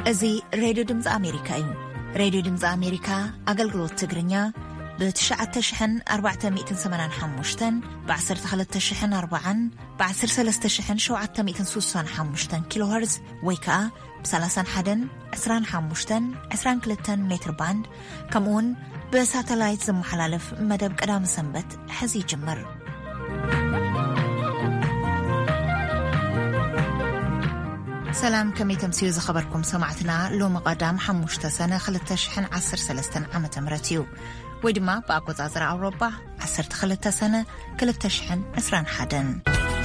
أزي راديو دمز أمريكا راديو دمز أمريكا أقلقلو التقرنيا ب9,485 ب10,304 ب10,365 كيلو هرتز ويكا ب31 25 22 متر باند كمون بساتلايت زمحلالف مدب قدام سنبت حزي جمر سلام كمي تمسيو زخبركم سمعتنا لو مقادام حموشتا سنة 2013 عام تمرتيو ويدما باقوز عزر أوروبا 13 سنة 2021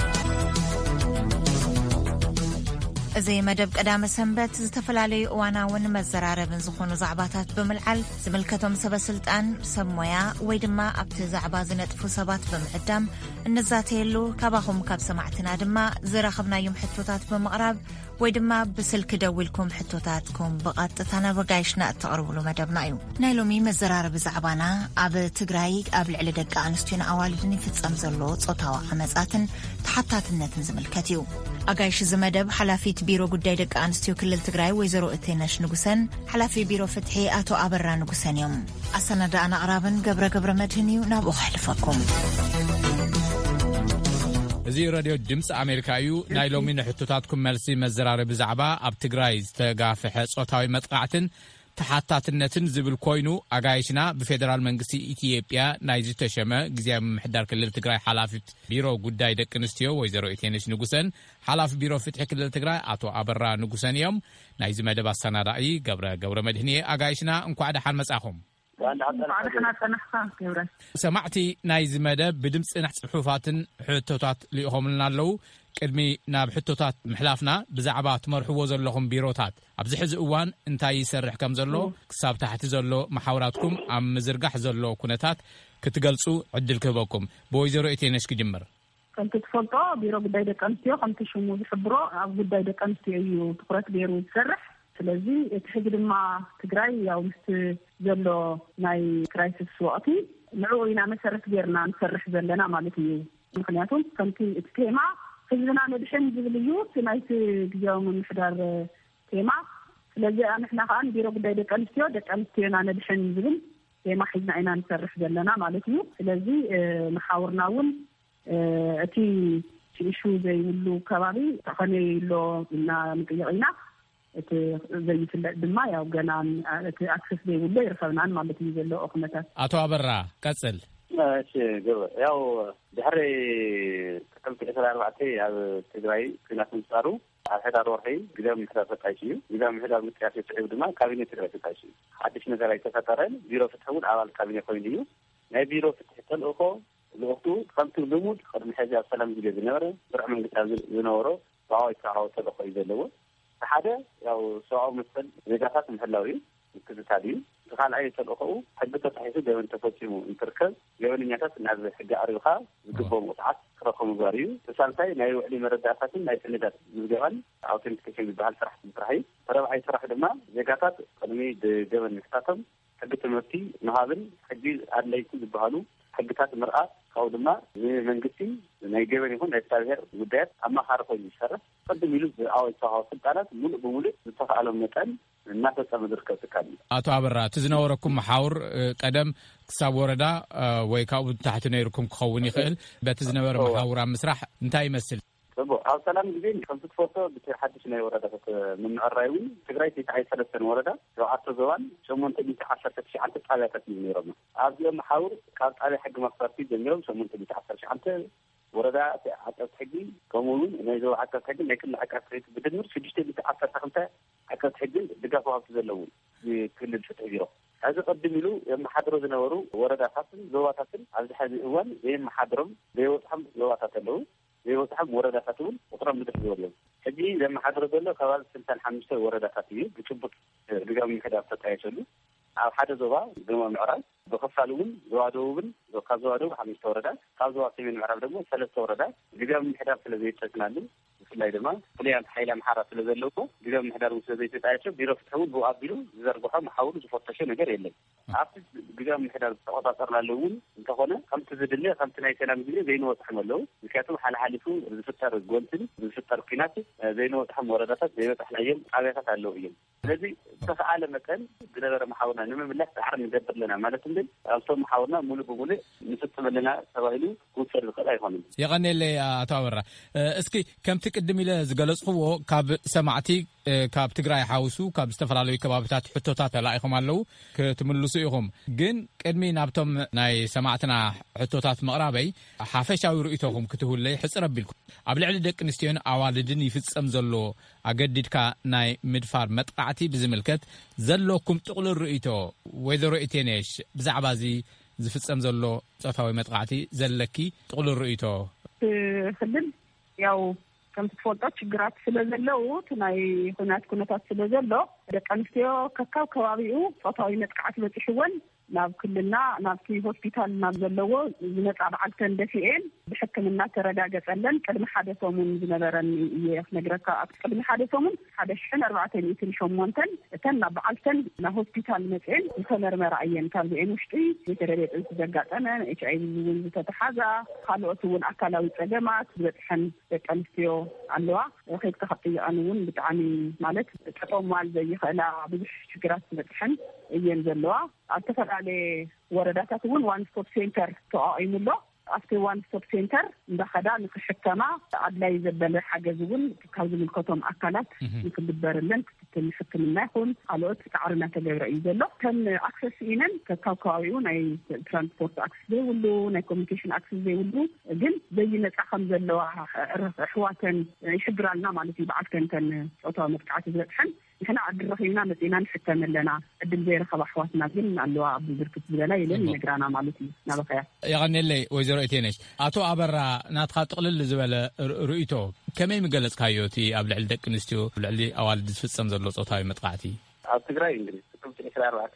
زي مدب قدام سنبت زتفلالي واناون مزراربن زخونو زعباتات بملعل زملكتهم سبسلطان سمويا ويدما ابت زعبا زنطفو سبات بمعدام النزاتيلو كاباهم كاب سمعتنا دما زراخبنا يوم حتوتات بمقرب ويدما بسلك دولكم حتوتاتكم بقطتنا بقايشنا تقربوا له مدبنا ايو نايلومي مزرارب زعبانا اب تግራይ اب لعل دق انستينا اوالدني فصم زلو صوتاوا عمصاتن تحتاتنتن زملكتيو اغايش زمدب حلافيت بيرو ጉዳይ ደቅ አንስቲው ክልል ትግራይ ወይዘሮ እቴነሽ ንጉሰን حلافي بيرو فتحي اتو ابرا ንጉሰን يوم اسندا انا قرابن ገብረ መድህኒው ናብ اخلفكم زي راديو دمس أمريكايو نايلومين حتوتاتكم ملسي مزرارب زعبا اب تግራይ ዝተጋፍሐ ጾታዊ መጥቃዕትን ተሓታትነትን ዝብል ኮይኑ አጋይሽና በፌደራል መንግስቲ ኢትዮጵያ ናይዚ ተሸመ ግዚያዊ ምሕዳር ክልል ትግራይ ሓላፊት ቢሮ ጉዳይ ደቅ አንስትዮ ወይዘሮ እቴነሽ ንጉሰን ሓላፊ ቢሮ ፍትሒ ክልል ትግራይ አቶ አበራ ንጉሰን እዮም ናይዚ መደብ አሰናዳኢ ገብረ መድህኒ አጋይሽና እንኳዕ ደሓን መጻኹም سمعتي نايز مدب بدمصنا صحوفاتن حتوتات ليهم لنا لو قدمي ناب حتوتات محلافنا بزعبا تمرحو زلهم بيروتات ابز حز اوان انتاي يسرح كم زلو كساب تحت زلو محاوراتكم ام مزرغح زلو كنتات كتغلصو عدل كبكم بويزرو ايتينش كجمر كنت تفضل بيرو بدايه كانتيو كنت شمو يحبرو اب بدايه كانتيو تقرات بيرو يسرح ስለዚህ የተሕግድማ ትግራይ ያው ምስ ዘሎ ናይ ክራይሲስ ወቅቲ ንዑይና መሰረት ገርና ንሰርሕ ዘለና ማለት እዩ ምክንያቱም ከምቲ ቴማ ህዝብና ነድሕን ዝብልዩ ስናይት ግዜያዊ ምሕዳር ቴማ ስለዚህ ኣንሕና ካን ቢሮ ጉዳይ ደቂ ኣንስትዮና ነድሕን ዝብል ቴማ ሒዝና ኢና ንሰርሕ ዘለና ማለት እዩ ስለዚህ መሓውርናውን እቲ ኢሹ ዘይብሉ ከባቢ ተኸነይሎ እና ንቅይቕና زي الدماء أو جنان أكسس لي ولا يرفعنان ما بتيجي له أخمته أتو أبرا كسل شيء جو ياو بحري كم في إسرائيل وعتي على تجري في ناس مصارو على هذا روحي قدام مثلا تعيشيو قدام هذا متعافي تعيش دماء كابينة تجري تعيشيو حدش نزل يتفترين بيرو فتحول على الكابينة كوينيو ما بيرو فتحتل أخو الوقتو خمسة لمود خدم حاجة السلام جديد بنوره برح من قتال بنوره وعاي كعاو تبقى يزلوا هذا أو سواء مثل زكاة محلوي كذا تعليم تخال أي تلقوا حدث تحيث جوان تفصيله انتركز جوان الناس الناس حاجة أريخا يجيبهم متعس رقم جاريو تسالتي نايو علي مرد أساسي ناي سندات جوان أو تنتكشف بحال فرح فرحي ترى أي فرح دما زكاة قدمي جوان نحتاجهم حدث المفتي نهابن حجي أدلي كل بحالو حدثات المرأة أو دما من قصي نيجيبن يكون نستاهر ودات أما حرفه يشرف قدم يلوز أو يصاحب سلطانات مول بمولد تفعل المكان الناس تمدرك تكاني أتو عبرة تزنوركم محاور قدم كساب وردا ويكاو تحت نيركم خووني خيل بتزنور محاور عم مسرح انتهي مسل طبعا أو سلام جديد خمسة فوتو بتحدث نير وردا من الرايوي تقرأي تتعي 3 وردا لو عطى زوان شو منتج تحشر تكشي عن تتعلق من نيرنا هذا محاور كانت على حق مصارتي جميل شو منتج تحشر عن وردا حتى تحقي كمون نيزو حتى تحقي لكن حتى تحقي بدنور سجشت بتعثر خمسة حتى تحقي دقافها في اللون بكل الفتحيرة هذا قدم له يوم حضروا زنورو وردا حسن زواتاتن على هذه الأول يوم حضرهم بيوتهم زواتاتلو بيوتهم وردا فاتون وقرب مدرس اليوم هذه لما حضروا له خلال سنتين 5 وردا فاتيه بتشبك رجال من كذا فتحيشلو أو حدا زوا دم معرض بخفالون زوادوبن وكازوادو 5 وردا كازوا 8 معرض دمو 3 وردا رجال من كذا في الذي تسنالو ብፍላይ ድማ ፍሉያት ሓይሊ ኣምሓራ ስለዘለዎ ጊዜያዊ ምሕዳር ስለዘይተጣየሸ ቢሮ ፍትሒ ብኡ ኣቢሉ ዝዘርግሖ መሓውሉ ዝፈተሸ ነገር የለን ኣብቲ ጊዜያዊ ምሕዳር ተቆጣጠርናሉ እውን እንተኾነ ከምቲ ዝድለ ከምቲ ናይ ሰላም ጊዜ ዘይንወፅሖም ኣለዉ ምክንያቱም ሓላሓሊፉ ዝፍጠር ጎንትን ዝፍጠር ኩናት ዘይንወፅሖም ወረዳታት ዘይበፅሕናዮም ጣብያታት ኣለዉ እዮም ስለዚ ተሰኣለ መጠን ዝነበረ መሓውርና ንምምላስ ዳዕር ንገብር ለና ማለት እንድን ኣብቶም መሓውርና ሙሉእ ብሙሉእ ንፍፅም ኣለና ተባሂሉ ክውሰድ ዝኽእል ኣይኮነን የቐኒለይ ኣቶ ኣበራ እስኪ ከምቲ ቅድም ኢለ ዝገለጽኽዎ ካብ ሰማዕቲ ካብ ትግራይ ሓውሱ ካብ ዝተፈላለዩ ከባቢታት ሕቶታት ተላኢኹም ኣለዉ ክትምልሱ ኢኹም ግን ቅድሚ ናብቶም ናይ ሰማዕትና ሕቶታት መቕራበይ ሓፈሻዊ ርእይቶኹም ክትህውለይ ሕፅር ኣቢልኩም ኣብ ልዕሊ ደቂ ኣንስትዮን ኣዋልድን ይፍጸም ዘሎ ኣገዲድካ ናይ ምድፋር መጥቃዕቲ ብዝምልከት ዘለኩም ጥቕሉ ርእይቶ ወይዘሮ ኢቴነሽ ብዛዕባ እዚ ዝፍጸም ዘሎ ጾታዊ መጥቃዕቲ ዘለኪ ጥቕሉ ርእይቶ ክልል ያው ከም ትፈልጦ ችግራት ስለዘለው ናይ ኩነታት ስለዘሎ ደቂ ኣንስትዮ ከካብ ከባቢኡ ጾታዊ መጥቃዕቲ በፅሕወን ናብ ክልልና ናብቲ ሆስፒታል ናብ ዘለዎ ዝመጻ በዓልተን ደፊኤን ብሕክምና ተረጋገጸለን ቅድሚ ሓደ ሰሙን ዝነበረን ነግረካ ቅድሚ ሓደ ሰሙን 1408 እተን ናብ በዓልተን ናብ ሆስፒታል መጽኤን ዝተመርመራ እየን ካብዚአን ውሽጢ የተረጋገፀ ዘጋጠመ HIV እውን ዝተተሓዛ ካልኦት እውን ኣካላዊ ፀገማት ዝበፅሐን ደቂ ኣንስትዮ ኣለዋ ከይካ ከጥያኑ እውን ብጣዕሚ ማለት ተጠማል ዘይኽእላ ብዙሕ ችግራት ዝበፅሐን እየን ዘለዋ ኣተፈላለየ ወረዳታት እውን ዋን ስቶፕ ሴንተር ተቋቁሙሎ ኣብቲ ዋን ስቶፕ ሴንተር እንዳኸዳ ንክሕከማ ኣድላይ ዘበለ ሓገዝ እውን ካብ ዝምልከቶም ኣካላት ንክግበረለን ክትትል ሕክምና ይኹን ካልኦት ፃዕሪ እናተገብረ እዩ ዘሎ ከም ኣክሰስ ኢነን ካብ ከባቢኡ ናይ ትራንስፖርት ኣክሰስ ዘይብሉ ናይ ኮሚኒኬሽን ኣክሰስ ዘይብሉ ግን ዘይነፃ ከም ዘለዋ ኣሕዋተን ይሕብራልና ማለት እዩ በዓልተን ከን ፆታዊ መጥቃዕቲ ዝበፅሐን ንሕና ኣድረኺብና መፂና ንሕከም ኣለና ዕድል ዘይረኸባ ኣሕዋትና ግን ኣለዋ ኣብ ብርክት ዝበላ ኢለን ይነግራና ማለት እዩ ናበኸያ ይቐኒለይ ወይዘሮ ኢቴነሽ ኣቶ ኣበራ ናትካ ጥቕልል ዝበለ ርእይቶ ከመይ ምገለጽካዮ እቲ ኣብ ልዕሊ ደቂ ኣንስትዮ ኣብ ልዕሊ ኣዋልድ ዝፍጸም ዘሎ ፆታዊ መጥቃዕቲ ኣብ ትግራይ እንግዲህ ጥቅምቲ 24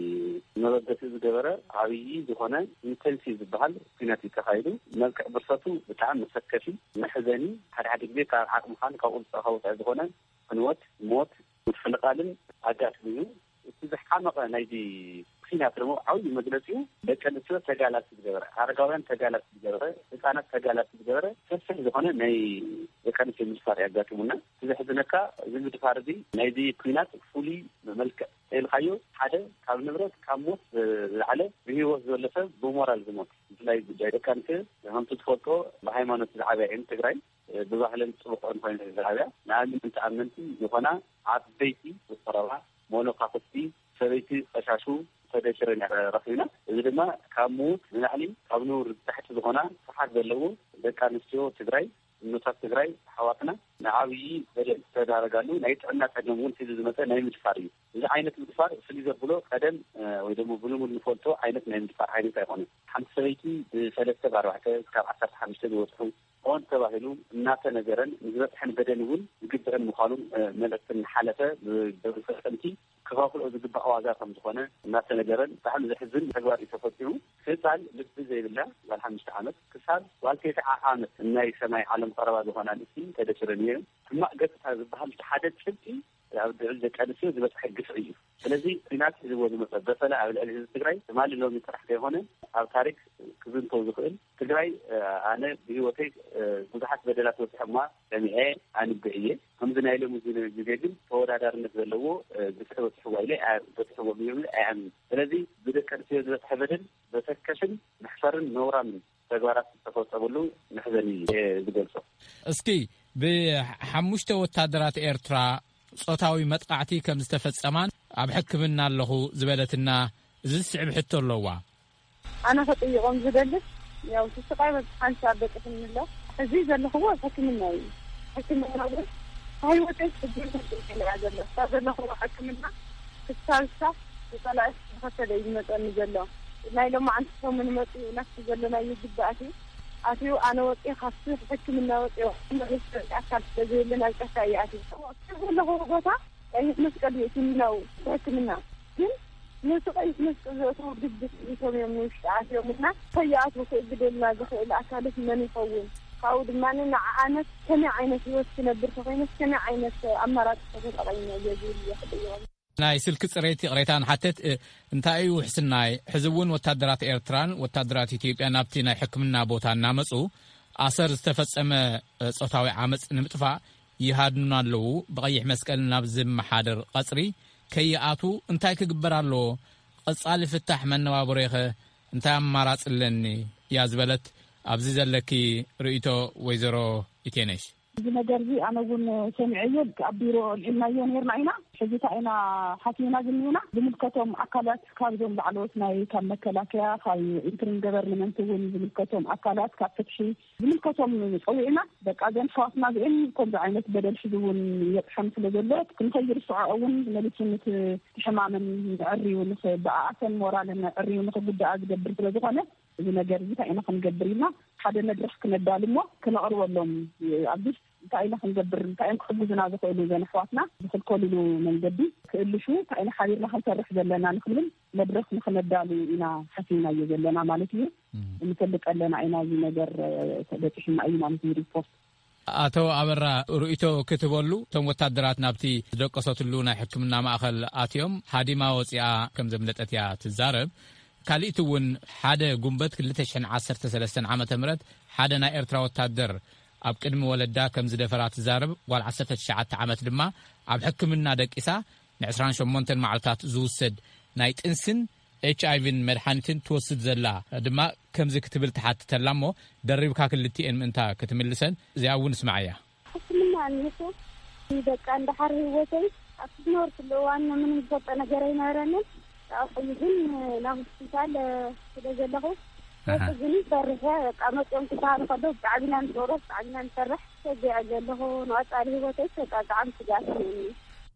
መበገሲ ዝገበረ ዓብዪ ዝኾነ ኢንቴንሲቭ ዝበሃል ኩናት ተኻይዱ መልክዕ ብርሰቱ ብጣዕሚ መሰከፊ መሕዘኒ ሓደ ግዜ ካብ ዓቕምኻን ካብኡ ዝኸውፅዕ ዝኾነ ክንወት ሞት ምትፍልቃልን ኣጋጥሚዩ እቲ ዝሓመቐ ናይዚ ኩናት ደግሞ ዓብዪ መግለፂኡ ደቂ ኣንስትዮ ተጋላቲ ዝገበረ ኣረጋውያን ተጋላቲ ዝገበረ ህፃናት ተጋላቲ ዝገበረ ሰፊሕ ዝኾነ ናይ ደቂ ኣንስትዮ ምድፋር ያጋጥሙና ዝሕዝነካ እዚ ምድፋር እዚ ናይዚ ኩናት ፍሉይ መልክዕ ኢልካዮ ሓደ ካብ ንብረት ካብ ሞት ዝለዓለ ብሂወት ዘለፈ ብሞራል ዝሞት ብፍላይ ጉዳይ ደቂ ኣንስትዮ ከምቲ ትፈልጦ ብሃይማኖት ዝዓበያ እየን ትግራይ ብባህልን ፅቡቅን ኮይኑ ዝዓበያ ንኣብነት ኣመንቲ ዝኾና ዓበይቲ ዝቀረባ ሞኖካፍቲ ሰበይቲ ቀሻሹ ተደሽረን ረኺብና እዚ ድማ ካብ ሞት ንላዕሊ ካብ ንቡር ታሕቲ ዝኾና ስሓት ዘለዎ ደቂ ኣንስትዮ ትግራይ እኖታት ትግራይ ኣሕዋትና ንዓብዪ በደል ተዳረጋሉ ናይ ጥዕና ፀገም እውን ሒዙ ዝመፀ ናይ ምድፋር እዩ እዚ ዓይነት ምድፋር ፍልይ ዘብሎ ቀደም ወይ ደግሞ ብልሙድ ንፈልጦ ዓይነት ናይ ምድፋር ዓይነት ኣይኮነን ሓንቲ ሰበይቲ ብ3-4 ክሳብ 15 ዝወፅሑ ኦን ተባሂሉ እናተነገረን ንዝበፅሐን በደል እውን ዝግብአን ምዃኑ መልእክትን ሓለፈ ብፈፀምቲ ክኻፍልኦ ዝግባእ ዋጋ ከም ዝኾነ እናተነገረን ብጣዕሚ ዘሕዝን ተግባር እዩ ተፈፂሙ ህፃን ልቢ ዘይብላ ባል 5 ዓመት ክሳብ ባል 9 ዓመት ናይ ሰማይ ዓለም ቀረባ ዝኾና ንስቲ ተደሽረን እየን ሕማቅ ገፅታ ዝበሃል ሓደ ጭብጢ ኣብ ልዕሊ ደቂ ኣንስትዮ ዝበፅሐ ግፍዒ እዩ ስለዚ ኩናት ሒዝዎ ዝመፀ በተለይ ኣብ ልዕሊ ህዝቢ ትግራይ ትማሊ ሎሚ ጥራሕ ዘይኮነ ኣብ ታሪክ ክዝንቶ ዝኽእል ትግራይ ኣነ ብሂወተይ ብዙሓት በደላት በፅሐ እማ ሰሚዐ ኣንብዕ እየ ከምዚ ናይ ሎሚ ግዜ ግን ተወዳዳርነት ዘለዎ ግፍዒ በፅሕዎ ኢለ በፅሕዎ ብዮም ኣይኣምን ስለዚ ብደቂ ኣንስትዮ ዝበፅሐ በደል በሰከሽን መሕፈርን ነውራምን ተግባራት ዝተፈፀመሉ መሕዘኒ ዝገልፆ እስኪ ብሓሙሽተ ወታደራት ኤርትራ ጾታዊ መጥቃዕቲ ከም ዝተፈጸማን ኣብ ሕክምና ኣለኹ ዝበለትና እዚ ስዕብ ሕቶ ኣለዋ ኣነ ፈጥይቆም ዝደልስ ያው ተስቃይ ሓንሳ ደቅትን ኣሎ እዚ ዘለኹዎ ሕክምና እዩ ሕክምና ወይ ሃይወተይ ጽቡቅ ተጠቅላላ ዘለኹዎ ሕክምና ክሳልሳ ተላእስ ተፈተደ ይመጣን ዘሎ ናይ ሎማ አንተ ሰሙን መጡ ናፍስ ዘለና ይግባአቲ ኣትዩ ኣነ ወጤ ካፍቲ ሕክምና ወጤ ምርስ ኣካል ስለዘለና ጨካያቲ ስለለኹ ቦታ ቀይሕ መስቀል የትንለው ሕክምና ግን ነሱ ቀይሕ መስቀል ዘእተው ድግስ ኢቶም እዮም ውሽጢ ኣትዮምና ከይኣትዉ ክእግደልና ዝኽእል ኣካለት መን ይኸውን كاود ما نعانت كنا عينة يوسنا برتقينة كنا عينة أمارات تغيرين يجول يحديهم ناي سلك صريتي قريتان حتى انتاي وحسناي حزبون وتادرات إيرتران وتادرات إثيوبيا نابتي ناي حكمنا بوتان نامصو أثر استفسم صوتاوي عامص نمطفا يهادنا له بغيح مسكل نابزم محادر قصري كياتو انتاي كغبرالو قصال فتح منوابريخه انتاي امارات لني يازبلت ابزي زلكي رؤيتو ويزرو يتينش بنجربي أنا أقول سمعية كأبيرو الإلمايون هرمعنا حجتنا حكينا جمينا بملكتهم أكلات كابدهم بعلوتنا كم مكلاكيا خاي إنترن جبرنمنتهم بملكتهم أكلات كفتشي بملكتهم قوينا بق أذن فاصنا بإن كل عينة بدل شدون يحمس لجلات كل خير السعاء أول نلتمت حماما عري ونخ بأعسن مورانا عري ونخ بدأ أقدر برزقنا بنجربي أنا خنجبرينا حدا ندرس كندالمو كنقروا لهم عبدش تاينا خنجبر تاين خبزنا زقولو زين حواتنا بخل كلو من جدي كل شو تاينا حاضرنا خنصرح زلنا نخدم ندرس نخندالي إنا حسينا يزلنا مالتي نسلك لنا عينا زي نجر تدتشنا أينا نزي ريبورت أتو أبرا رؤيتو كتبولو تم وتادرات نابتي دقصت اللونا حكمنا مأخل آتيوم حادي ما وصيا كم زملت أتيا تزارب كاليتون حدا جنبت كل تشحن 13 عام تمرد حدا نا إيرترا وتادر أب قدم ولدا كم زدفرات زارب وال 19 عامت دما أب حكمنا دقيسا نعسران شمونتن معلتات زوسد نايت إنسن HIV مدحانتين توسد زلا دما كم زي كتبل تحت تلامو دريب كاكلتي إن أنت كتملسن زي أول نسمعيا حكمنا عنيسو إذا كان بحر هوتي أفنور كلوان من الزبط أنا جرينا رنن أخيزين نعم استيطال كده جلغو أخيزين فرحة قامت يوم كتاب فضو بعدنا نصورف بعدنا نسرح كده جلغو نوات عليه وتيسك أقعام تجاسميني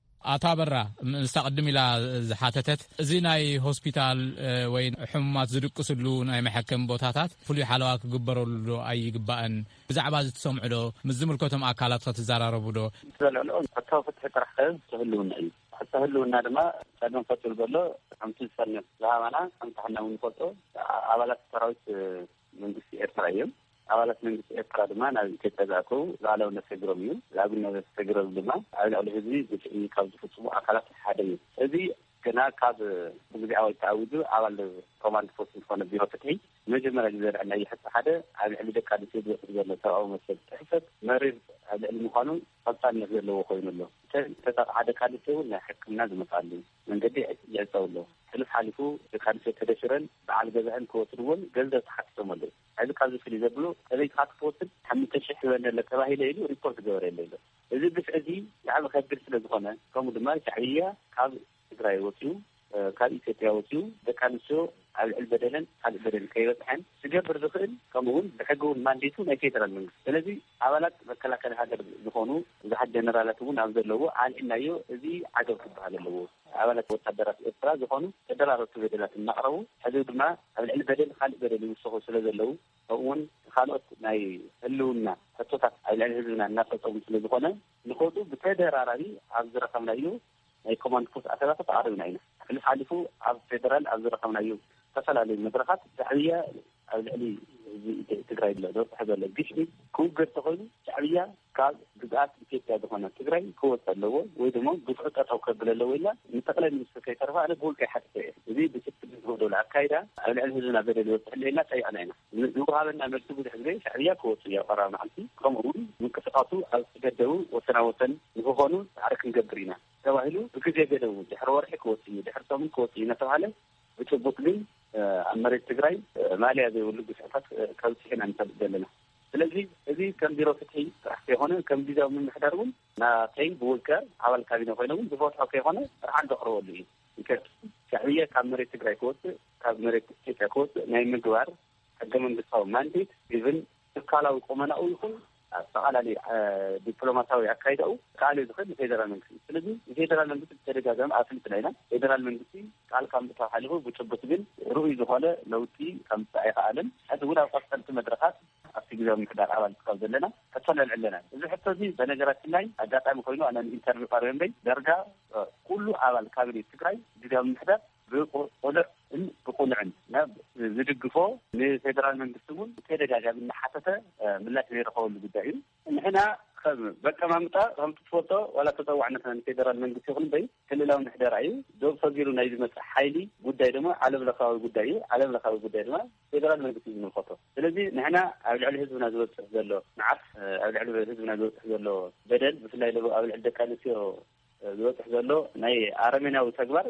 أتابرا مستقدم إلى زحاتتت زيناي هوسبيتال وين حمات زدقس اللو ناي محكم بوتاتات فلي حلواك قبروا له أي قبائن بزعباز تسمع له مزمر كتم أكالات تزارروا له زلالون حتى فتح ترحل تهلون أي حتى هلون نادما كانوا فتل بلو عم تسنى زعمنا عم تحنا من فتو أولاد تراويت من دسي إرترايم أولاد من دسي إرترادما نبي كتجاكو لعلو نسجرميو لعلو نسجرم دما على هذي بتشي كابد فتو أكلات حديث هذي كنا كاب بجي أول تعودو أول كمان فوسن فانا بيروتكي مجمع الجزر أن أي حتى حدا على اللي ذكر يصير يصير أو مثل تحفظ مريض على المقانون قطع نزل له وخير له تتق عدا كان يسوي لنا حكمنا زي ما قالوا من قد يسوي له حلف حالفه كان في تدشرن على جزء كوترون جلدة تحكم له هذا كان في الزبلو هذا يحكم حمل تشح ولا لكراهي له ريبورت جواري له إذا بس أزي يعني خبر في الزخانة كم دمار شعبية كان إجراء وتيو كان إثيوبيا وتيو ده كان شو على البدلن على البدلن كيف عن سجبر دخل كمون بحقون مانديتو نكيتر من الذي عملت كلا كان هذا دخانو إذا حد جنرالاتون عم ذلوا عن إنه يو ذي عجب على اللو عملت وتدرس إفراز دخانو تدرس بدلات النقرو حدود ما على البدل خالد بدل يوسخو سلذلوا فون خالد ناي اللونا حتى على الهزنا الناس تقوم سلذخنا نخوضو بتدرس عربي عبد الرحمن أيو أي كمان فوس أثلاثة عربنا هنا اللي حالفوا على الفيدرال عبد الرحمن أيوب تصل على المدرسات شعبية اللي تجري له هذا اللي بيشبه كوجر تقول شعبية كاد بدأت كيف هذا تجري قوة اللو ويدمون بفرقة أو قبل اللو إلا انتقل من السكيتر فأنا بقول كحتى ذي بشكل هذول العقيدة على الهزنا بدل اللي لا شيء علينا نقول هذا الناس تقول هذي شعبية قوة يا قرار معلتي كمرون من كسقاطه أو تجدوا وسنوات يهونوا عرق نجبرينا تواهلو بكذا جدوا دحرور حكوتي دحرتهم من كوتي نتوهله بتبطلين أمريكا تجري مالي هذا يقول لك بسعفات كوتينا نتبدلنا ስለዚህ እዚህ ከም ቢሮ ፍትሒ ጥራሕ ከይኾነ ከም ጊዜያዊ ምምሕዳር እውን ናተይ ብውልቀ ኣባል ካቢነ ኮይነ እውን ብቦታው ከይኾነ ጥራሕ ዘቕርበሉ እዩ ምክንያቱ ሻዕብያ ካብ መሬት ትግራይ ክወፅእ ካብ መሬት ኢትዮጵያ ክወፅእ ናይ ምግባር ሕገ መንግስታዊ ማንዴት ኢቭን ትካላዊ ቁመናኡ ይኹን አጠቃላይ ዲፕሎማሲያዊ አካይደው ቃል ይዝኸል ፌደራል መንግስት ስለዚህ ፌደራል መንግስት ተደጋጋሚ አፍልጥናይና ፌደራል መንግስት ቃል ካምጣ ሐልሁ ብጭብጥ ግን ሩይ ዝሆነ ለውጢ ካምጣ አይዓለም አድውላ አፍቀልት መድረካት አፍግዛው ምክዳር አባል ተቀበለና ተሰለልዕለና እዚ ሕቶዚ በነገራችን ላይ አጋጣሚ ኮይኑ አና ኢንተርቪው ቀርበን ደርጋ ሁሉ አባል ካቢኔት ትግራይ ጊዜያዊ ምክዳር بقولعن زدقفو لفدرال منجستون تدغاغا من حتى ملاك يرخو الغداي نحنا بقى مامطا هم تفوتو ولا تطوعنا فدرال منجست يكون بي كللاو نحدر اي دوب فغيرو نايز مس حيلي غداي دما عالم لخاوي غداي دما فدرال منجست ينفوتو ስለዚህ نحنا አብልዕል ህዝብና ዝወጽፍ ዘሎ ንዓፍ አብልዕል ህዝብና ዝወጽፍ ዘሎ በደል ብፍላይ ለው አብልዕል ደቃንስዮ ዝወጽፍ ዘሎ ናይ አረመናዊ ተግባር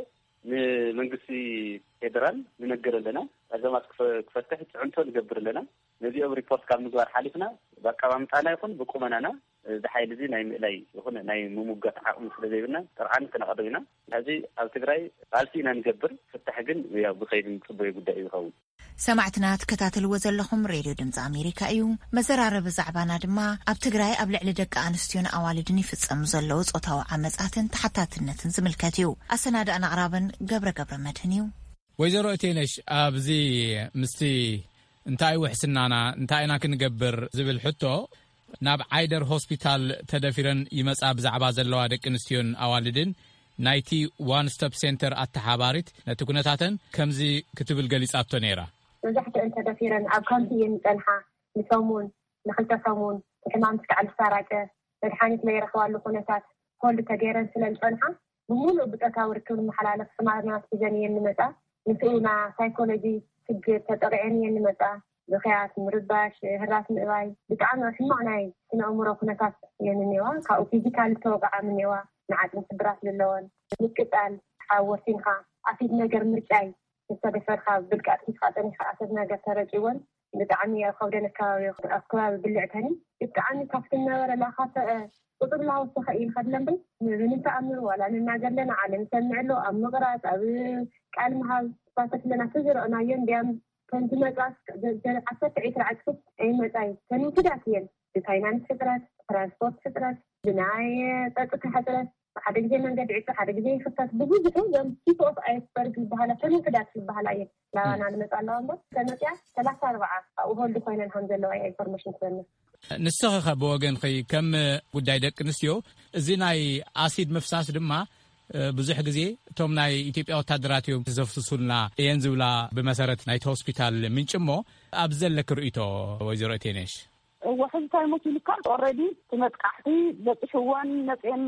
መንግስቲ ፌደራል ንነገረለና አዘማት ክፈተህ ጽዕንቶ ንገብርለና ነዚኦም ሪፖርት ካብ ምግባር ሓሊፍና በቃባምጣና ይኹን በቁመናና ዝሓይል እዚ ናይ ምእላይ ይኹን ናይ ሙሙጋት ዓቅም ስለዘይብና ጥርዓን ከነቀደብና ስለዚ ኣብ ትግራይ ቃልሲና ንገብር ፍታሕ ግን ያው ብኸይድን ጽበይ ጉዳይ ይኸውን ሰማዕትና ተከታተልዎ ዘለኹም ሬድዮ ድምፂ አሜሪካ እዩ መዘራረብ ዛዕባና ድማ ኣብ ትግራይ ኣብ ልዕሊ ደቂ ኣንስትዮን ኣዋልድን ይፍጸሙ ዘለዉ ጾታዊ ዓመጻትን ተሓታትነትን ዝምልከት እዩ ኣሰናዳእና ኣቅራብን ገብረ መድህን እዩ ወይዘሮ እቴነሽ ኣብዚ ምስቲ እንታይ ውሕስናና እንታይና ክንገብር ዝብል ሕቶ ናብ ዓይደር ሆስፒታል ተደፊረን ይመጻ ብዛዕባ ዘለዋ ደቂ ኣንስትዮን ኣዋልድን ናይቲ ዋን ስቶፕ ሴንተር ኣተሓባሪት ነቲ ኩነታተን ከምዚ ክትብል ገሊጻቶ ነይራ መብዛሕትአን ተደፊረን ኣብ ካምፒ የሚጸንሓ ንሰሙን ንኽልተ ሰሙን ሕማም ትከዓል ሳራጨ መድሓኒት ለይረኽባሉ ኩነታት ኮል ተገይረን ስለዝጸንሓ ብሙሉእ ብጠታዊ ርክብ መሓላለፍ ስማርናት ሒዘን የንመጣ ንስኡና ሳይኮሎጂ ችግር ተጠቂዐን የንመጣ ብኽያት ምርባሽ ህራት ምእባይ ብጣዕሚ ሕማቕ ናይ ስነ ኣእምሮ ኩነታት የንኔዋ ካብኡ ፊዚካል ተወቃዓ ምኔዋ ንዓጥን ስብራት ዘለወን ምቅጣል ሓወሲንካ ኣፊድ ነገር ምርጫይ ተደፈርካ ብልቃጥ ሒዝካ ኣሰብ ነገር ተረጪወን ብጣዕሚ ኣብ ከብደን ኣከባቢ ብልዕተኒ ብጣዕሚ ካብቲ ነበረ ላኻተ ቁጥር ላወሰኸ ኢልካ ድለምብል ምንተኣምር ዋላ ንናገርለና ዓለም ሰምዕሎ ኣብ ምቕራፅ ኣብ ቃል መሃብ ባተስለና ተዝረአናዮ እንዲያም ከንቲ መጻስ ዓሰርተ ዒስራ ዓቅሱት ኣይመጻይ ተንውትዳት እየን ብፋይናንስ ሕፅረት ትራንስፖርት ሕፅረት ብናይ ፀጥታ ሕፅረት ሓደ ጊዜ መንገዲ ዒፃ ሓደ ጊዜ ይፍታት ብብዙሑ ዮም ቲፕ ኣይስበርግ ዝበሃላ ተንውትዳት ዝበሃላ እየን ላባና ንመጻ ኣለዋ እምበር ተመፅያ 34 ኣብኡ ሆልዲ ኮይነን ከም ዘለዋ ኢንፎርሜሽን ትበኒ ንስኸ ብወገንኺ ከም ጉዳይ ደቂ ኣንስትዮ እዚ ናይ ኣሲድ ምፍሳስ ድማ ብዙሕ ግዜ እቶም ናይ ኢትዮጵያ ወታደራት እዮም ዘፍስሱልና እየን ዝብላ ብመሰረት ናይቲ ሆስፒታል ምንጭሞ ኣብ ዘለክ ርእይቶ ወይዘሮ እቴነሽ وحزتاي موتيلكات اوريدي تمطقحتي بقشوان نطين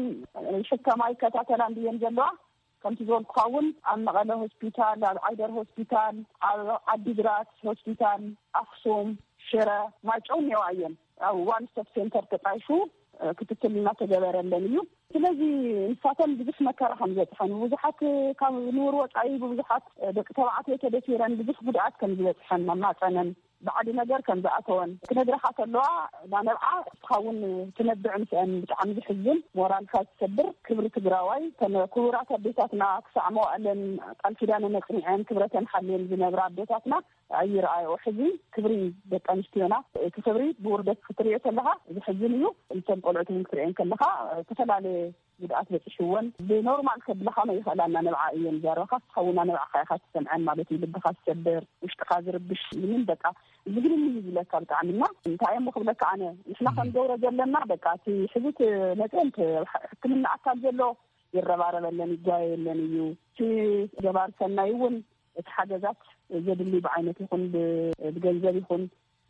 شكماي كتاتلان ديان جلوا كم تزول كاون ام مقاله هوسبيتال عيدر هوسبيتال عديغرات هوسبيتال اخسوم شرا ماچوم يواين او وان ستوب سنتر تطايشو ክትትልና ተገበረለን እዩ ስለዚ እንሳተን ብዙሕ መከራ ከም ዘጥፈን ብዙሓት ካብ ኑሮ ወፃኢ ብዙሓት ደቂ ተባዕትዮ ተደፊረን ብዙሕ ጉድኣት ከም ዝበፅሐን ማማፀነን بعد ነገር ከም ዝኣተወን ክነግረኻ ከለዋ ናነብዓ ትኸውን ትነብዕ ምስአን ብጣዕሚ ዝሕዝን ሞራልካ ዝሰብር ክብሪ ትግራዋይ ክቡራት ኣዴታትና ክሳዕመኦ ኣለን ቃል ኪዳን ነፅኒዐን ክብረተን ሓልየን ዝነብራ ኣዴታትና ኣይረኣዮ ሕዚ ክብሪ ደቂ ኣንስትዮና እቲ ክብሪ ብውርደት ክትሪኦ ከለኻ ዝሕዝን እዩ እተን ቆልዑትን ክትሪአን ከለኻ ዝተፈላለየ ጉድኣት በፅሽወን ብኖርማል ከብለኻ ነው ይኸላና ነብዓ እየን ዛረኻ ትኸውና ነብዓ ካይኻ ትሰምዐን ማለት እዩ ልብኻ ዝሰብር ውሽጥኻ ዝርብሽ ምን በቃ ዝግልም ይብለካ ብጣዕሚና እንታይ እሞ ክብለካ ኣነ ንሕና ከምገብሮ ዘለና በቃ እቲ ሕዝት ነጥንት ሕክምና ኣካል ዘሎ ይረባረበለን ይጓየለን እዩ እቲ ገባር ሰናይ እውን እቲ ሓገዛት ዘድሊ ብዓይነት ይኹን ብገንዘብ ይኹን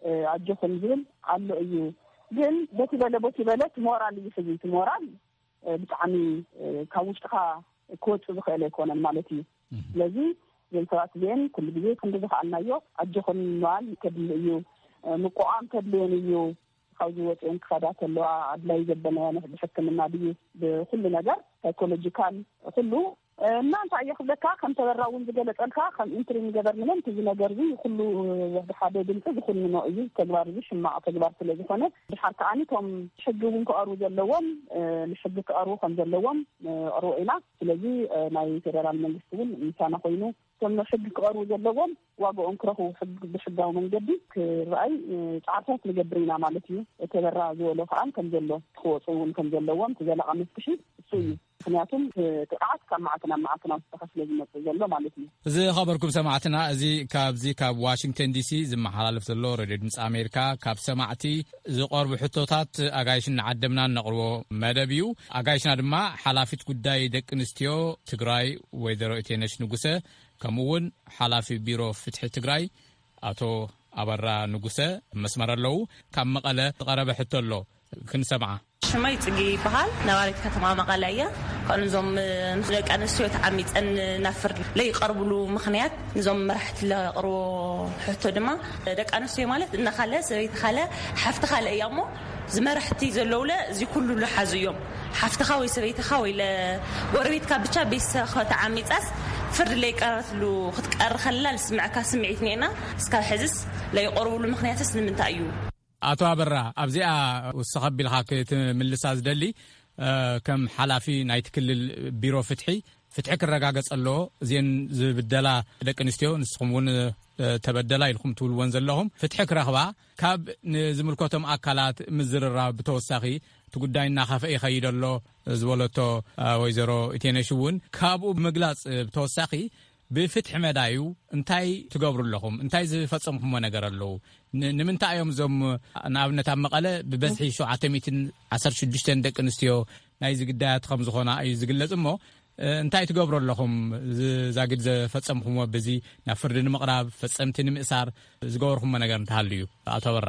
ኣጆኹን ዝብል ኣሎ እዩ ግን በቲ በለት ሞራል እዩ ሕዝት ሞራል ብጣዕሚ ካብ ውሽጥኻ ክወፅእ ዝኽእል ኣይኮነን ማለት እዩ ስለዚ ዘንሰባት እዚአን ኩሉ ግዜ ክንዲ ዝኽኣልናዮ ኣጆኹን ንዋል ከድሊ እዩ ምቁቋም ከድልየን እዩ ካብዚ ወፅአን ክኸዳ ከለዋ ኣድላይ ዘበናያ ብሕክምና ድዩ ብኩሉ ነገር ሳይኮሎጂካል ኩሉ እናንተ ኣየኽብለካ ከም ተበራውን ዝገለፀልካ ከም ኢንትሪን ገበርንመን እዚ ነገር እዚ ኩሉ ሓደ ድምፂ ዝኩሉ ነው እዩ ተግባር እዚ ሽማዕ ተግባር ስለዝኾነ ብሓር ከዓኒ ቶም ሕጊ እውን ክቐርቡ ዘለዎም ንሕጊ ክቐርቡ ከም ዘለዎም ቀርቡ ኢና ስለዚ ናይ ፌደራል መንግስቲ እውን ምሳና ኮይኑ ቶም ሕጊ ክቐርቡ ዘለዎም ዋግኦም ክረኽቡ ብሕጋዊ መንገዲ ክረኣይ ፃዕርታት ንገብር ኢና ማለት እዩ ተበራ ዝበሎ ከዓ ከም ዘሎ ክወፁ እውን ከም ዘለዎም ተዘላቐ መፍትሒ እሱ እዩ ምክንያቱም ጥቃት ከማዕተና ዝተኸስለ ዝመጽ ዘሎ ማለት እዩ። እዚ ኸበርኩም ሰማዕትና እዚ ካብ ዋሽንግተን ዲሲ ዝመሓላለፍ ዘሎ ሬድዮ ድምፂ አሜሪካ ካብ ሰማዕቲ ዝቐርቡ ሕቶታት ኣጋይሽን ዓደምና ነቕርቦ መደብ እዩ። ኣጋይሽና ድማ ሓላፊት ጉዳይ ደቂ ኣንስትዮ ትግራይ ወይዘሮ ኢቴነሽ ንጉሰ ከምኡውን ሓላፊ ቢሮ ፍትሒ ትግራይ አቶ አበራ ንጉሰ መስመር አለው ካብ መቀለ ቀረበ ሕቶ ኣሎ ክንሰምዓ። ሽማይ ጽጊ ይበሃል ነባሪት ከተማ መቀለ እያ። ከንዞም ደቂ ኣንስትዮ ተዓሚፀን ናፍር ለይቀርብሉ ምክንያት ንዞም መራሕቲ ለቕርቦ ሕቶ ድማ ደቂ ኣንስትዮ ማለት እናኻለ ሰበይቲ ካለ ሓፍቲ ካለ እያሞ ዝመራሕቲ ዘለውለ እዚ ኩሉ ለሓዙ እዮም። ሓፍትኻ ወይ ሰበይትኻ ወይ ለጎረቤትካ ብቻ ቤተሰብካ ተዓሚፃስ ፍርድ ለይቀርብሉ ክትቀር ከላ ልስምዓካ ስምዒት ነና እስካብ ሕዝስ ለይቀርብሉ ምክንያትስ ንምንታይ እዩ? አቶ አበራ ኣብዚኣ ወሰኸ ቢልኻ ክትምልሳ ዝደሊ ከም ሓላፊ ናይቲ ክልል ቢሮ ፍትሒ ክረጋገጽ ኣለዎ እዚን ዝብደላ ደቂ ኣንስትዮ ንስኹም እውን ተበደላ ኢልኩም ትብልዎን ዘለኹም ፍትሒ ክረኽባ ካብ ንዝምልከቶም ኣካላት ምዝርራብ ብተወሳኺ እቲ ጉዳይ እናኸፈ ይኸይድ ኣሎ ዝበለቶ ወይዘሮ ኢቴነሽ እውን ካብኡ ብምግላጽ ብተወሳኺ ብፍትሒ መዳዩ እንታይ ትገብሩ ኣለኹም? እንታይ ዝፈጸምኩሞ ነገር ኣለዉ? ንምንታይ እዮም እዞም ንኣብነት ኣብ መቐለ ብበዝሒ 716 ደቂ ኣንስትዮ ናይ ዝግዳያት ከም ዝኾና እዩ ዝግለጽ እሞ እንታይ ትገብሩ ኣለኹም? ዛግድ ዘፈጸምኩሞ በዚ ናብ ፍርዲ ንምቕራብ ፈጸምቲ ንምእሳር ዝገበርኩሞ ነገር እንተሃልዩ አቶ አበራ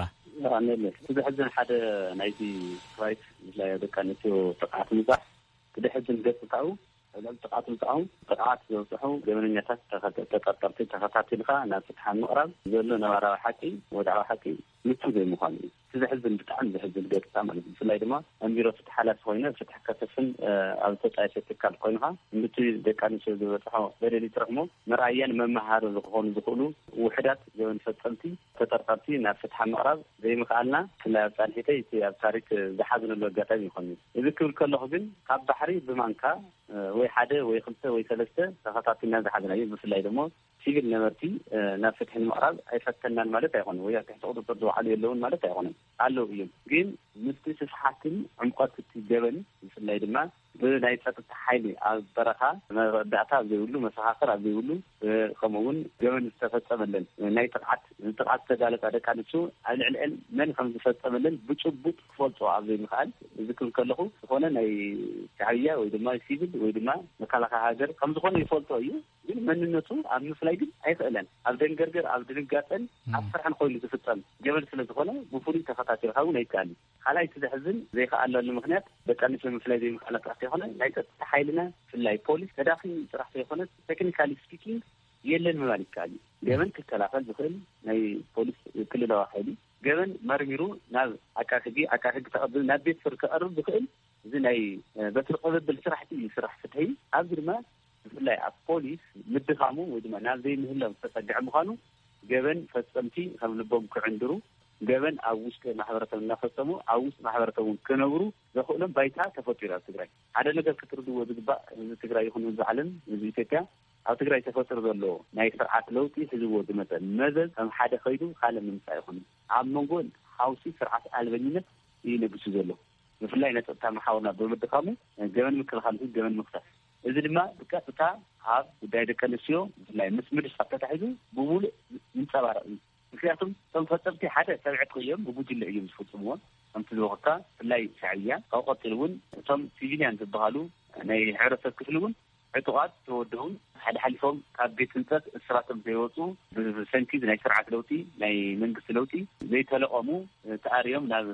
ዝሕዝን ሓደ ናይቲ ራይት ላይ ደቂ ኣንስትዮ ጥቃት ምዛሕ ክድሕዝን ገጽታው ለም ጥቃት ምዛሑ ጥቃት ዘብፅሑ ገበነኛታት ተጠርጠርቲ ተኸታቲልካ ናብ ፍትሓ ምቕራብ ዘሎ ነባራዊ ሓቂ ወድዓዊ ሓቂ ምቹ ዘይምዃኑ እዩ። ዝሕዝን ብጣዕሚ ዝሕዝን ገጽታ ማለት እዩ። ብፍላይ ድማ ቢሮ ፍትሒ ሓላፊ ኮይነ ፍትሒ ከተፍን ኣብ ተጣይፈ ትካል ኮይንካ ምቹ ደቂ ኣንስትዮ ዝበፅሖ በደል ይትረኽሞ መርኣያን መማሃሪ ዝኾኑ ዝኽእሉ ውሕዳት ገበን ፈጸምቲ ተጠርጠርቲ ናብ ፍትሓ ምቕራብ ዘይምኽኣልና ክላይ ኣብ ጻልሒተይ ኣብ ታሪክ ዝሓዝነሉ ኣጋጣሚ ይኾን እዩ። እዚ ክብል ከለኹ ግን ካብ ባሕሪ ብማንካ ወይ ሓደ ወይ ክልተ ወይ ሰለስተ ተኸታቲልና ዝሓዝና እዩ። ብፍላይ ደግሞ ሲቪል ነበርቲ ናብ ፍትሒ ምቕራብ ኣይፈተናን ማለት ኣይኾነን ወይ ኣብ ትሕቲ ቁጥጥር ዝወዓሉ የለውን ማለት ኣይኾነን ኣለው እዮም። ግን ምስቲ ስፍሓትን ዕምቆት እቲ ገበን ብፍላይ ድማ ብናይ ፀጥታ ሓይሊ ኣብ በረኻ መረዳእታ ኣብ ዘይብሉ መሰኻኽር ኣብ ዘይብሉ ከምኡውን ገበን ዝተፈጸመለን ናይ ጥቕዓት ዝተጋለጣ ደቂ ኣንስትዮ ኣብ ልዕሊአን መን ከም ዝፈጸመለን ብጭቡጥ ክፈልጦ ኣብ ዘይምኽኣል እዚ ክብል ከለኹ ዝኾነ ናይ ሻዕብያ ወይ ድማ ሲቪል ወይ ድማ መከላኸያ ሃገር ከም ዝኾነ ይፈልጦ እዩ። ግን መንነቱ ኣብ ምፍላይ ግን ኣይክእለን ኣብ ደንገርገር ኣብ ድንጋፀን ኣብ ስራሕን ኮይኑ ዝፍጸም ገበን ስለ ዝኾነ ብፍሉይ ተኸታቲልካ እውን ኣይከኣልን። ካልኣይ እቲ ዘሕዝን ዘይከኣለሉ ምክንያት ደቂ ኣንስትዮ ምፍላይ ዘይምኽኣላ ጥራሕ ዘይኮነ ናይ ፀጥታ ሓይልና ብፍላይ ፖሊስ ተዳኺም ጥራሕ ዘይኮነ ቴክኒካሊ ስፒኪንግ የለን ምባል ይከኣል እዩ። ገበን ክከላኸል ዝኽእል ናይ ፖሊስ ክልላዊ ሓይሊ ገበን መርሚሩ ናብ ኣቃቤ ሕጊ ተቐብል ናብ ቤት ፍርዲ ከቐርብ ዝኽእል እዚ ናይ በትሪ ቅብብል ስራሕቲ እዩ ስራሕ ፍትሒ። ኣብዚ ድማ ብፍላይ ኣብ ፖሊስ ምድኻሙ ወይ ድማ ናብ ዘይምህላው ዝተፀግዐ ምዃኑ ገበን ፈጸምቲ ከም ልቦም ክዕንድሩ ገበን ኣብ ውሽጢ ማሕበረሰብ እናፈጸሙ ኣብ ውሽጢ ማሕበረሰብ ክነብሩ ዘኽእሎም ባይታ ተፈጢሩ ኣብ ትግራይ ሓደ ነገር ክትርድዎ ዝግባእ ህዝቢ ትግራይ ይኹን ህዝቢ ዓለም ህዝቢ ኢትዮጵያ ኣብ ትግራይ ተፈጢሩ ዘሎ ናይ ስርዓት ለውጢ ህዝቦ ዝመጠን መዘዝ ከም ሓደ ኸይዱ ካልእ ምምፃእ ይኹን ኣብ መንጎ ሓውሲ ስርዓት ኣልበኝነት ይነግሱ ዘሎ ብፍላይ ናይ ፀጥታ መሓውና ብምድኻሙ ገበን ምክልኻል ገበን ምክሳስ እዚ ድማ ብቀጥታ ኣብ ጉዳይ ደቂ ኣንስትዮ ብፍላይ ምስ ምድሳብ ተታሒዙ ብሙሉእ ይንፀባረቕ እዩ። ምክንያቱም እቶም ፈጸምቲ ሓደ ሰብዕት ኮይኖም ብጉጅለ እዮም ዝፍጽምዎ ከምቲ ዝወቕታ ብፍላይ ሻዕብያ ካብኡ ቀፂሉ እውን እቶም ሲቪልያን ዝበሃሉ ናይ ሕብረተሰብ ክፍሊ እውን ዕጡቓት ተወደውን ሓደ ሓሊፎም ካብ ቤት ህንፀት እስራቶም ዘይወፁ ብሰንኪ ናይ ስርዓት ለውጢ ናይ መንግስቲ ለውጢ ዘይተለቐሙ ተኣርዮም ናብ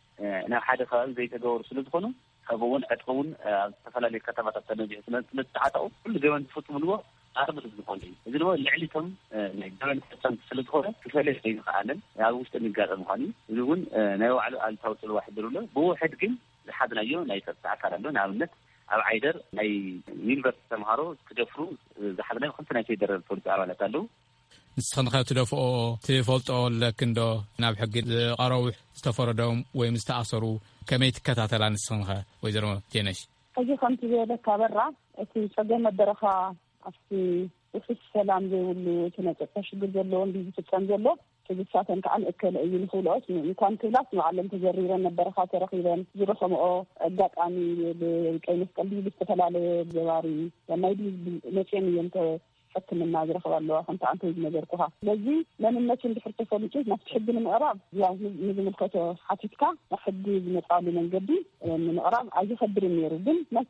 ሓደ ከባቢ ዘይተገበሩ ስለ ዝኾኑ ከምኡውን ዕጥቅውን ኣብ ዝተፈላለዩ ከተማታት ተነዚሑ ስለዝተዓጠቑ ኩሉ ገበን ዝፍጽምልዎ ኣርብት ዝኾነ እዩ። እዚ ድማ ልዕሊቶም ናይ ገበን ፈጸምቲ ስለ ዝኾነ ክፈለስ ዘይዝኸኣለን ኣብ ውሽጢ ንጋጠ ምዃኑ እዚ እውን ናይ ባዕሉ ኣሉታዊ ፅልዋ ይሕድር ኣሎ። ብውሕድ ግን ዝሓዝናዮ ናይ ፀጥታ ኣካል ኣሎ። ንኣብነት ኣብ ዓይደር ናይ ዩኒቨርሲቲ ተምሃሮ ክደፍሩ ዝሓዝናዮ ክልተ ናይ ፌደራል ፖሊስ ኣባላት ኣለዉ። ንስኽን ከ ትደፍኦ ትፈልጦ ለክንዶ ናብ ሕጊ ዝቐረቡ ዝተፈረዶም ወይም ዝተኣሰሩ ከመይ ትከታተላ ንስኽን ከ ወይዘሮ ቴነሽ? ሕጂ ከምቲ ዝበለካ በራ እቲ ፀገም መበረኻ ኣብቲ ውሕስ ሰላም ዘይብሉ እቲ ናይ ፀጥታ ሽግር ዘለዎ ዝፍጸም ዘሎ تجساتن كعن أكل أي نخلص كان كلاس معلم تجريرا نبرخات رخيبا جرسمه أجد عني بكأي مسكلي باستفلال جواري لما يدي نشين ينت حتى من ناظر خبالله أنت عنك نجركها لذي لأن الناس اللي حرتصوا لكيس ناس تحب من أراب يعني نجم الخطة حتتك نحب نطالي من جدي من أراب عايز يخبر النيرو بن ناس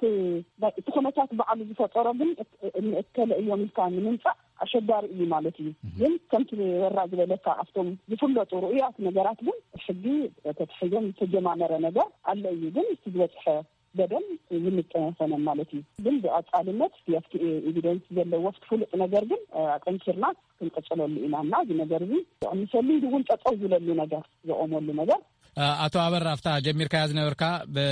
تخمتات بعض الزفات أرابن إن أكل أيام كان منفع أشدار إيه مالتي بن كنت الراجل لك عفتم بفلة رؤيات نجارات بن حبي تتحيون تجمع نرى نجار على يبن استدوات بدل يمكن مالتي بالذات علمت يفتي إيفيدنس جل وقت فلق نجارجن أنكرنا كنت أشلل الإمامنا بنجارجي ومثلي دون تطول للنجار يوم للنجار أتو أبر رفتا جمير كاز نوركا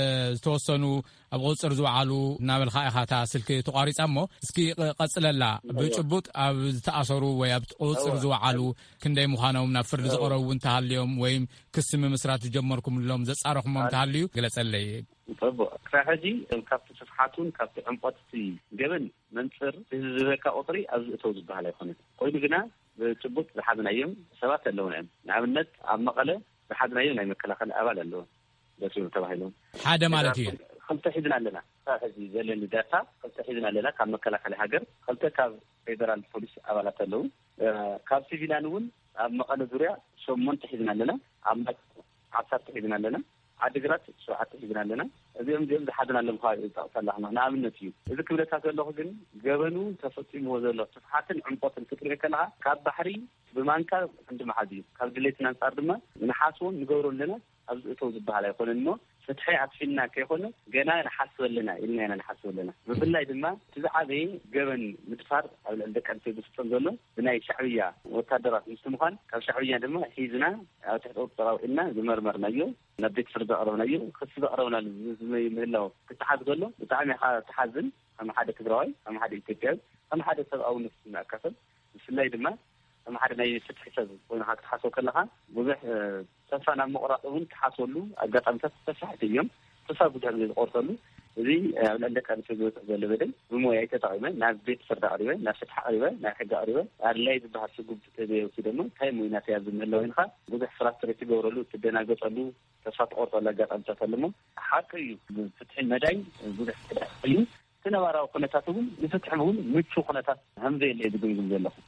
بتوصلوا أبغى صرزوا علو نعمل خائخة سلك تقاريس أمه سكي قصلا لا بتشبط أب تأثروا ويبتقول صرزوا علو كندي مخانهم نفر زقروا وانتهى اليوم ويم قسم مسرات جمركم اليوم زت أروحهم انتهى اليوم جلس اللي طب كهدي كابت صفحاتون كابت أمباتي قبل منصر ذكاء أطري أز توز بحاله خنث قيد جنا بتشبط لحد نيم سبات اللون نعم النت عم مقلة لحد نيم نعم كلا أبدا اللون بس تبعهم حدا مالتي خلت حدنا لنا هذه زي اللي داتا خلت حدنا لنا كم كلا هاجر خلت كاب فيدرال بوليس أبدا اللون كاب سيفيلانون عم مقلة زريع شو من تحدنا لنا عم عصر تحدنا لنا عدقرات ساعات يجينا لنا اليوم ديم حدنا للخارج صلحنا نعم النتيجة إذا كبرت هذا اللغة جن جبنوا تفصيل هذا اللغة صفحات عنقاط الفكرة كلها كاب بحري بمانكا عند محاديث كاب دليتنا نصارما نحاسون نجورون لنا أبزقتوا زبها على يقول إنه فتحي عطفنا كيقولنا جنا نحسوا لنا إلنا نحسوا لنا بالله دما تزعبي جبن متفر أو عندك أنت بستنزله بناء شعبية وتدرس مستمخان كشعبية دما حيزنا أو تحت أطراو إلنا بمرمر نيو نبدأ فرد أرونا يو خص أرونا زي مهلا كتحد قوله بتعمل تحزن أما حدا كبراي أما حدا يتكلم أما حدا سب أو نفس ما كسب بس الله دما أما حدا نيجي حساب ونحك تحسوا كلها وضح تفعنا مقرأون تحصلوا أجت أم تفحت اليوم تصابوا جهل القرطلو ذي عندك أن تجوا تزل بدل بمويه تطعمه ناس بيت فرد قريبة ناس فتح قريبة ناس حاجة قريبة اللي يذبح السجود تبيه وكذا هاي موينات يا زميل الله ينخا وضح فرات ترتيب ورلو تبينا قطلو تصفت قرطلو أجت أم تسلمه حقي فتح المدعي وضح كذا تنوارا وقناتهم يفتحون متشو قناتات هم ذي اللي يدقون ذي الله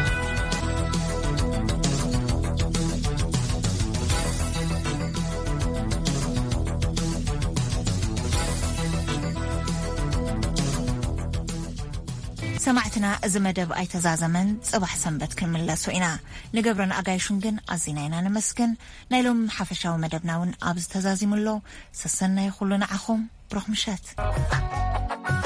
سمعتنا زمدب أي تزازمن صباح سنبت كمل سوينا نقبرن أقايشنجن أزينينا نمسكن نايلوم حفشة ومدبناون أبز تزازم الله سسنا يخلون عخم بروح مشات